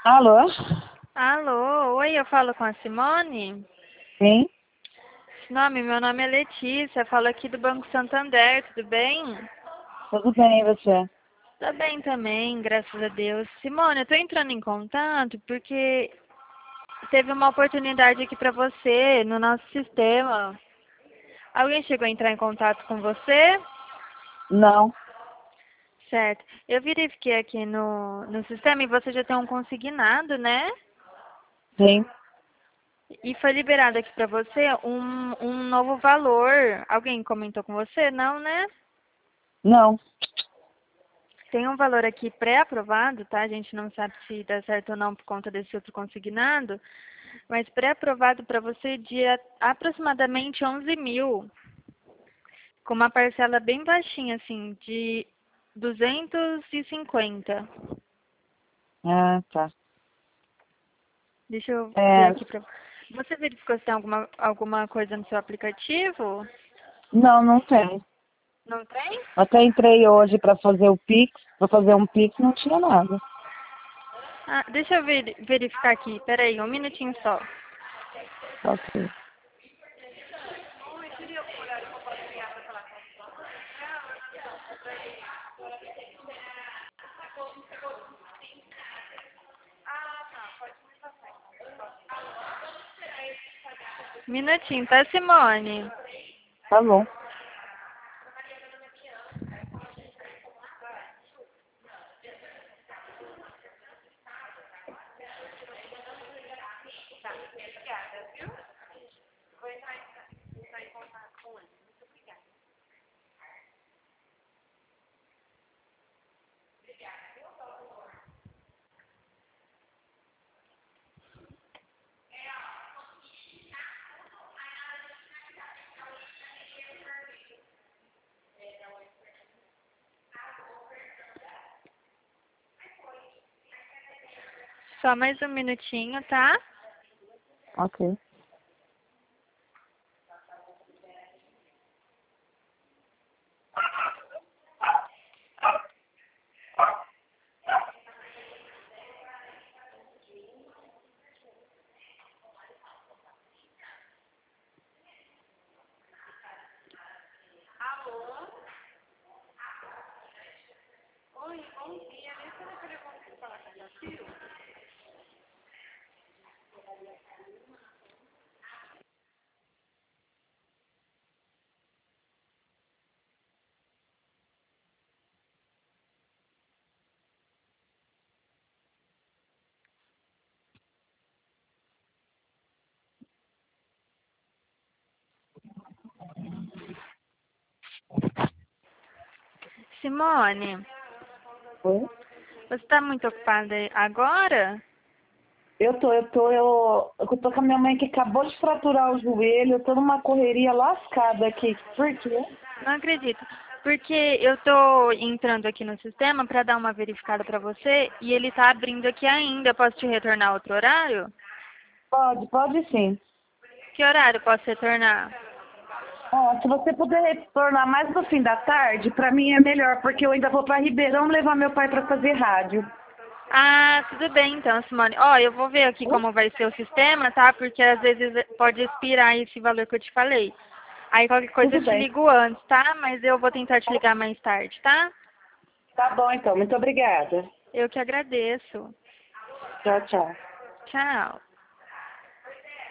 Alô? Alô, oi, eu falo com a Simone? Sim, Meu nome é Letícia, falo aqui do Banco Santander, tudo bem? tudo bem, e você? Tá bem também, graças a Deus. Simone, eu tô entrando em contato porque teve uma oportunidade aqui pra você no nosso sistema. Alguém chegou a entrar em contato com você? Não, Certo. Eu verifiquei aqui no sistema e você já tem um consignado, né? sim, E foi liberado aqui pra você um novo valor. Alguém comentou com você? Não, né? não. Tem um valor aqui pré-aprovado, tá? A gente não sabe se dá certo ou não por conta desse outro consignado, mas pré-aprovado para você de aproximadamente 11 mil, com uma parcela bem baixinha, assim, de 250. Ah, tá. Deixa eu ver É, aqui para. Você verificou se tem alguma coisa no seu aplicativo? não, não tem. Não tem? Até entrei hoje para fazer o Pix, para fazer um Pix, não tinha nada. Ah, deixa eu verificar aqui. Peraí, um minutinho só. Ok. Minutinho, tá, Simone? Tá bom. Só mais um minutinho, tá? Ok. Simone, Oi? você está muito ocupada agora? Eu tô com a minha mãe que acabou de fraturar o joelho, eu tô numa correria lascada aqui. Por quê? Não acredito. Porque eu tô entrando aqui no sistema para dar uma verificada para você e ele tá abrindo aqui ainda. Posso te retornar outro horário? Pode sim. Que horário posso retornar? Ó, se você puder retornar mais no fim da tarde, pra mim é melhor, porque eu ainda vou pra Ribeirão levar meu pai pra fazer rádio. Ah, tudo bem então, Simone. Ó, eu vou ver aqui como vai ser o sistema, tá? Porque às vezes pode expirar esse valor que eu te falei. Aí qualquer coisa Tudo eu te bem. ligo antes, tá? Mas eu vou tentar te ligar mais tarde, tá? Tá bom, então. Muito obrigada. Eu que agradeço. Tchau, tchau. Tchau.